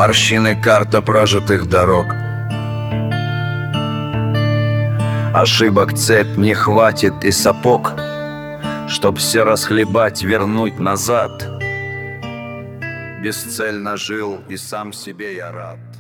Морщины карта прожитых дорог. Ошибок цепь не хватит и сапог, чтоб все расхлебать, вернуть назад. Бесцельно жил и сам себе я рад.